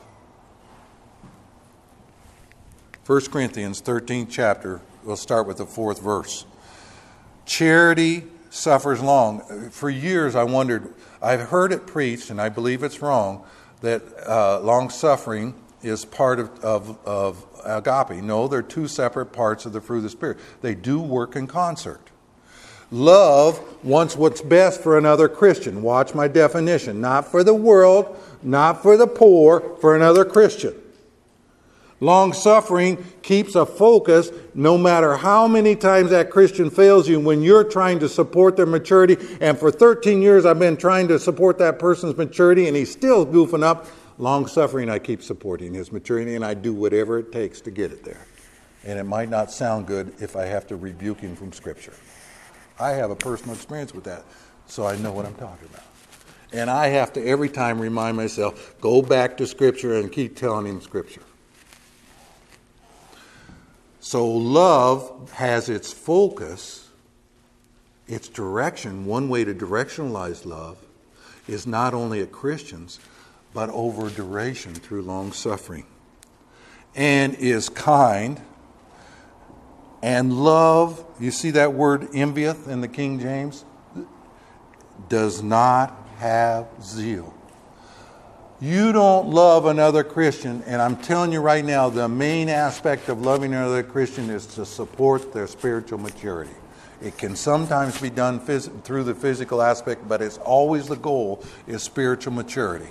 First Corinthians thirteenth chapter, we'll start with the fourth verse. Charity suffers long. For years I wondered, I've heard it preached, and I believe it's wrong, that uh, long suffering is part of, of, of agape. No, they're two separate parts of the fruit of the Spirit. They do work in concert. Love wants what's best for another Christian. Watch my definition. Not for the world, not for the poor, for another Christian. Long suffering keeps a focus no matter how many times that Christian fails you when you're trying to support their maturity. And for thirteen years I've been trying to support that person's maturity and he's still goofing up. Long suffering, I keep supporting his maturity and I do whatever it takes to get it there. And it might not sound good if I have to rebuke him from Scripture. I have a personal experience with that, so I know what I'm talking about. And I have to every time remind myself, go back to Scripture and keep telling him Scripture. So love has its focus, its direction. One way to directionalize love is not only at Christians, but over duration through long suffering. And is kind. And love, you see that word envieth in the King James? Does not have zeal. You don't love another Christian, and I'm telling you right now, the main aspect of loving another Christian is to support their spiritual maturity. It can sometimes be done phys- through the physical aspect, but it's always the goal is spiritual maturity.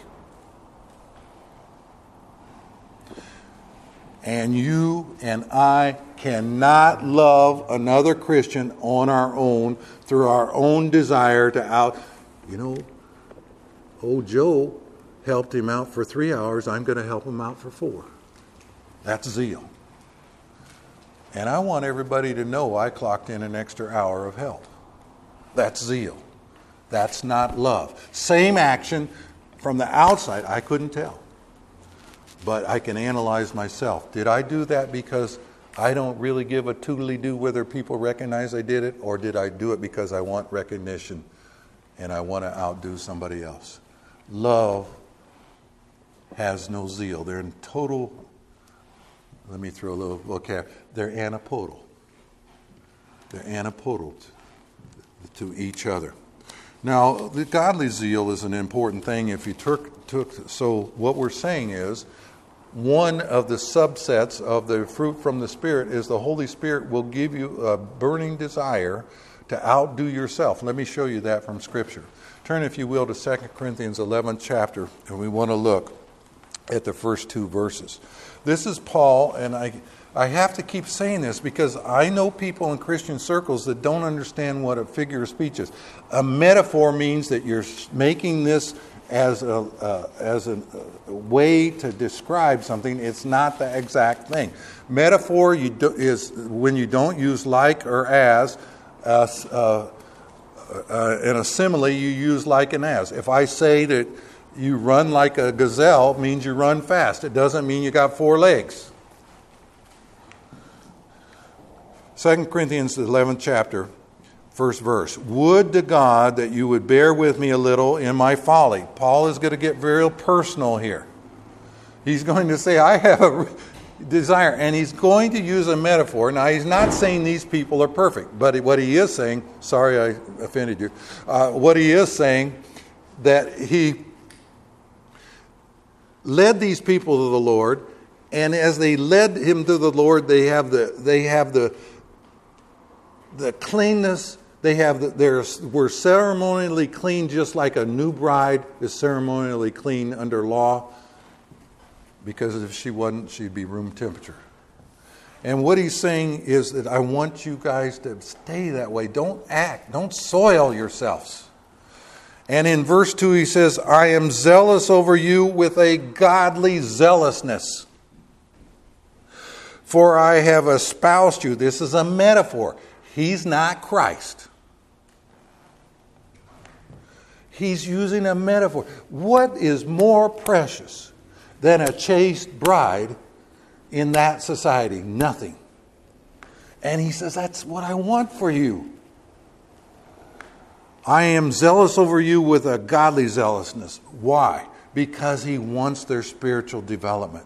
And you and I cannot love another Christian on our own through our own desire to out. You know, old Joe helped him out for three hours. I'm going to help him out for four. That's zeal. And I want everybody to know I clocked in an extra hour of help. That's zeal. That's not love. Same action from the outside. I couldn't tell. But I can analyze myself. Did I do that because I don't really give a toodly-doo whether people recognize I did it, or did I do it because I want recognition and I want to outdo somebody else? Love has no zeal. They're in total, let me throw a little vocabulary, they're antipodal. They're antipodal to each other. Now, the godly zeal is an important thing. If you took, took so what we're saying is, one of the subsets of the fruit from the Spirit is the Holy Spirit will give you a burning desire to outdo yourself. Let me show you that from Scripture. Turn, if you will, to Second Corinthians eleventh chapter, and we want to look at the first two verses. This is Paul, and I, I have to keep saying this because I know people in Christian circles that don't understand what a figure of speech is. A metaphor means that you're making this as a uh, as a, a way to describe something. It's not the exact thing. Metaphor you do, is when you don't use like or as. Uh, uh, uh, in a simile, you use like and as. If I say that you run like a gazelle, it means you run fast. It doesn't mean you got four legs. Second Corinthians eleventh chapter. First verse. Would to God that you would bear with me a little in my folly. Paul is going to get very personal here. He's going to say, I have a desire. And he's going to use a metaphor. Now, he's not saying these people are perfect. But what he is saying, sorry I offended you. Uh, what he is saying, that he led these people to the Lord. And as they led him to the Lord, they have the, they have the, the cleanness. They have the, they're, were ceremonially clean just like a new bride is ceremonially clean under law. Because if she wasn't, she'd be room temperature. And what he's saying is that I want you guys to stay that way. Don't act. Don't soil yourselves. And in verse two he says, I am zealous over you with a godly zealousness. For I have espoused you. This is a metaphor. He's not Christ. He's using a metaphor. What is more precious than a chaste bride in that society? Nothing. And he says, that's what I want for you. I am zealous over you with a godly zealousness. Why? Because he wants their spiritual development.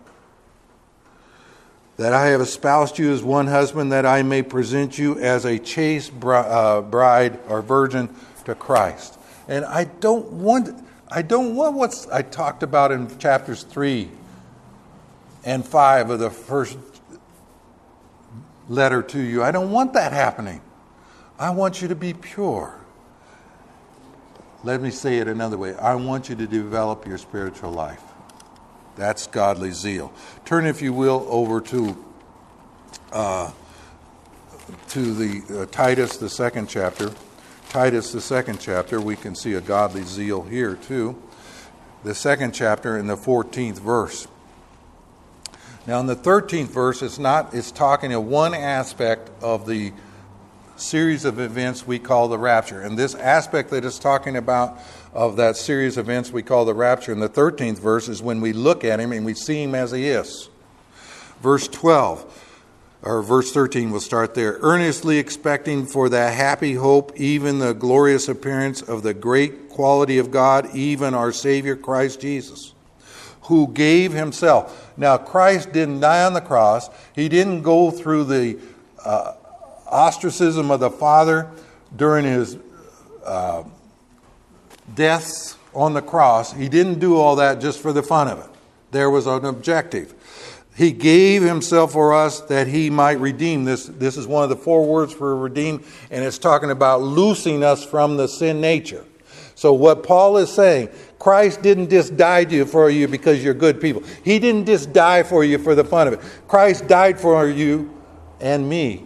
That I have espoused you as one husband, that I may present you as a chaste bride or virgin to Christ. And I don't want, I don't want what I talked about in chapters three and five of the first letter to you. I don't want that happening. I want you to be pure. Let me say it another way. I want you to develop your spiritual life. That's godly zeal. Turn, if you will, over to uh, to the uh, Titus, the second chapter. Titus, the second chapter. We can see a godly zeal here too. The second chapter in the fourteenth verse. Now, in the thirteenth verse, it's not. It's talking of one aspect of the series of events we call the rapture. And this aspect that it's talking about of that series of events we call the rapture in the thirteenth verse is when we look at him and we see him as he is. Verse twelve, or verse thirteen, we'll start there. Earnestly expecting for that happy hope, even the glorious appearance of the great quality of God, even our Savior Christ Jesus, who gave himself. Now, Christ didn't die on the cross. He didn't go through the uh, ostracism of the Father during his uh, deaths on the cross. He didn't do all that just for the fun of it. There was an objective. He gave himself for us that he might redeem. This, this is one of the four words for redeem, and it's talking about loosing us from the sin nature. So what Paul is saying, Christ didn't just die to you for you because you're good people. He didn't just die for you for the fun of it. Christ died for you and me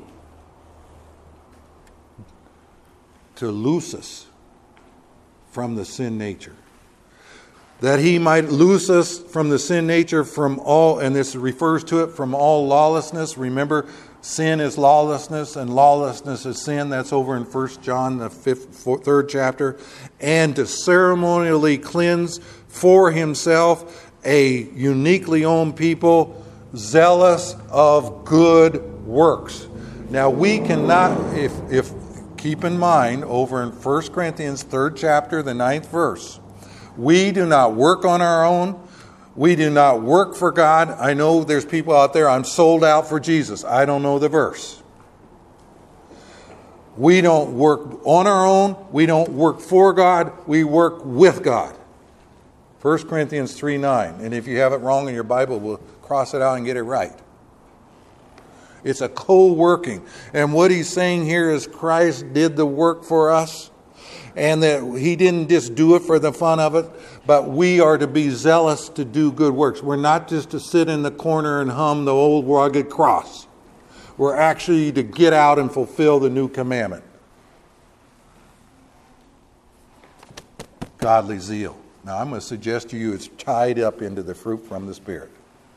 to loose us from the sin nature. That he might loose us from the sin nature from all, and this refers to it, from all lawlessness. Remember, sin is lawlessness and lawlessness is sin. That's over in First John, the fifth, fourth, third chapter. And to ceremonially cleanse for himself a uniquely owned people, zealous of good works. Now we cannot, if, if keep in mind, over in First Corinthians, third chapter, the ninth verse, we do not work on our own. We do not work for God. I know there's people out there, I'm sold out for Jesus. I don't know the verse. We don't work on our own. We don't work for God. We work with God. First Corinthians three nine. And if you have it wrong in your Bible, we'll cross it out and get it right. It's a co-working. And what he's saying here is Christ did the work for us. And that he didn't just do it for the fun of it, but we are to be zealous to do good works. We're not just to sit in the corner and hum the old rugged cross. We're actually to get out and fulfill the new commandment. Godly zeal. Now I'm going to suggest to you it's tied up into the fruit from the Spirit.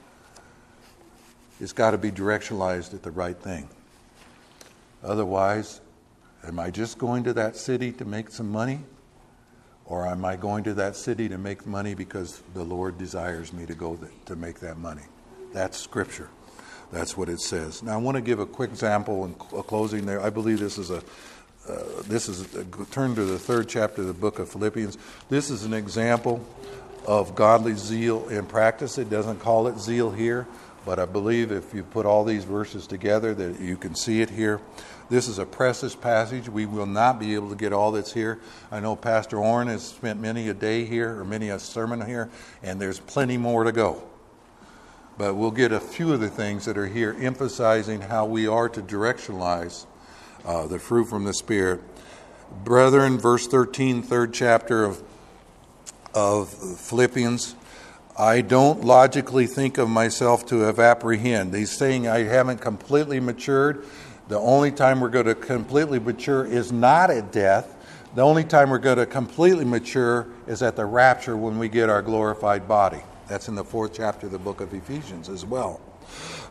It's got to be directionalized at the right thing. Otherwise, am I just going to that city to make some money? Or am I going to that city to make money because the Lord desires me to go th- to make that money? That's Scripture. That's what it says. Now I want to give a quick example in cl- closing there. I believe this is a, uh, this is a, turn to the third chapter of the book of Philippians. This is an example of godly zeal in practice. It doesn't call it zeal here, but I believe if you put all these verses together that you can see it here. This is a precious passage. We will not be able to get all that's here. I know Pastor Orrin has spent many a day here or many a sermon here, and there's plenty more to go. But we'll get a few of the things that are here emphasizing how we are to directionalize uh, the fruit from the Spirit. Brethren, verse thirteen, third chapter of, of Philippians, I don't logically think of myself to have apprehended. He's saying I haven't completely matured. The only time we're going to completely mature is not at death. The only time we're going to completely mature is at the rapture when we get our glorified body. That's in the fourth chapter of the book of Ephesians as well.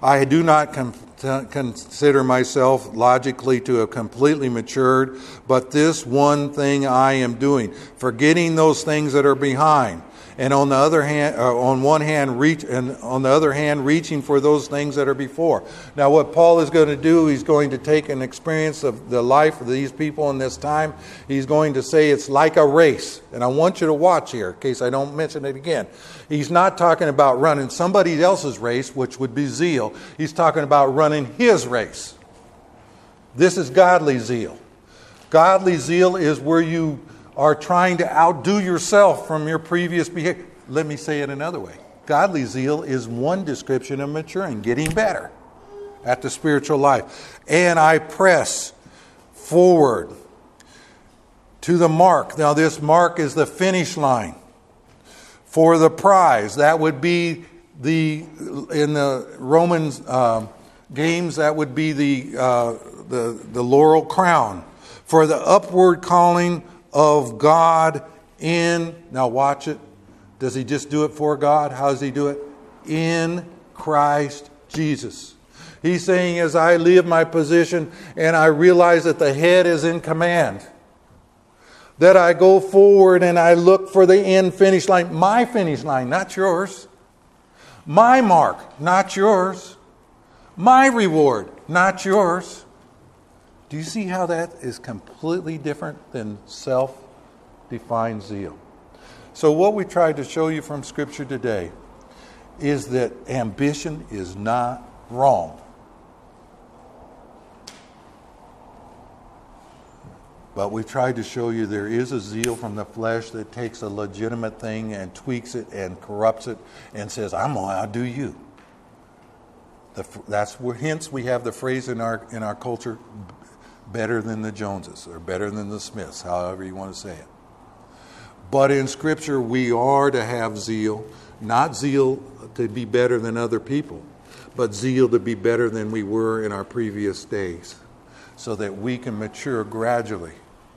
I do not com- consider myself logically to have completely matured, but this one thing I am doing, forgetting those things that are behind, and on the other hand, uh, on one hand, reach, and on the other hand, reaching for those things that are before. Now, what Paul is going to do, he's going to take an experience of the life of these people in this time. He's going to say it's like a race, and I want you to watch here, in case I don't mention it again. He's not talking about running somebody else's race, which would be zeal. He's talking about running his race. This is godly zeal. Godly zeal is where you are trying to outdo yourself from your previous behavior. Let me say it another way. Godly zeal is one description of maturing, getting better at the spiritual life. And I press forward to the mark. Now, this mark is the finish line for the prize. That would be the, in the Roman uh, games, that would be the, uh, the, the laurel crown. For the upward calling of God in, now watch it. Does he just do it for God? How does he do it? In Christ Jesus. He's saying, as I live my position and I realize that the head is in command, that I go forward and I look for the end finish line. My finish line, not yours. My mark, not yours. My reward, not yours. Do you see how that is completely different than self-defined zeal? So what we tried to show you from Scripture today is that ambition is not wrong. But we tried to show you there is a zeal from the flesh that takes a legitimate thing and tweaks it and corrupts it and says, I'm going to outdo you. The, that's where, hence we have the phrase in our in our culture, better than the Joneses or better than the Smiths, however you want to say it. But in Scripture, we are to have zeal, not zeal to be better than other people, but zeal to be better than we were in our previous days, so that we can mature gradually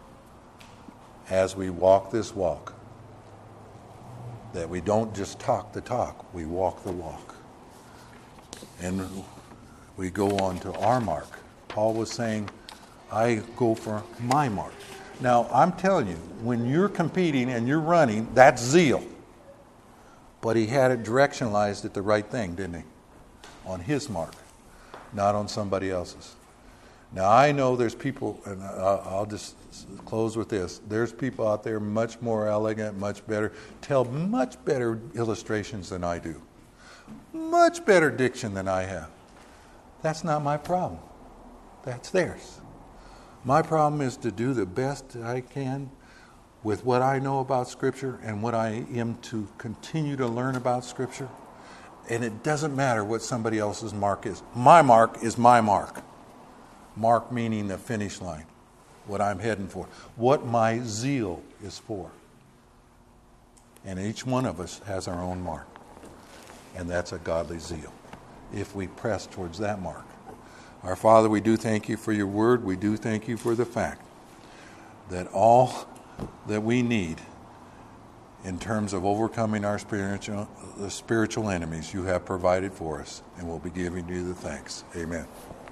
as we walk this walk. That we don't just talk the talk, we walk the walk. And we go on to our mark. Paul was saying, I go for my mark. Now, I'm telling you, when you're competing and you're running, that's zeal. But he had it directionalized at the right thing, didn't he? On his mark, not on somebody else's. Now, I know there's people, and I'll just close with this. There's people out there much more elegant, much better, tell much better illustrations than I do. Much better diction than I have. That's not my problem. That's theirs. My problem is to do the best I can with what I know about Scripture and what I am to continue to learn about Scripture. And it doesn't matter what somebody else's mark is. My mark is my mark. Mark meaning the finish line, what I'm heading for, what my zeal is for. And each one of us has our own mark. And that's a godly zeal, if we press towards that mark. Our Father, we do thank you for your word. We do thank you for the fact that all that we need in terms of overcoming our spiritual, the spiritual enemies you have provided for us, and we'll be giving you the thanks. Amen.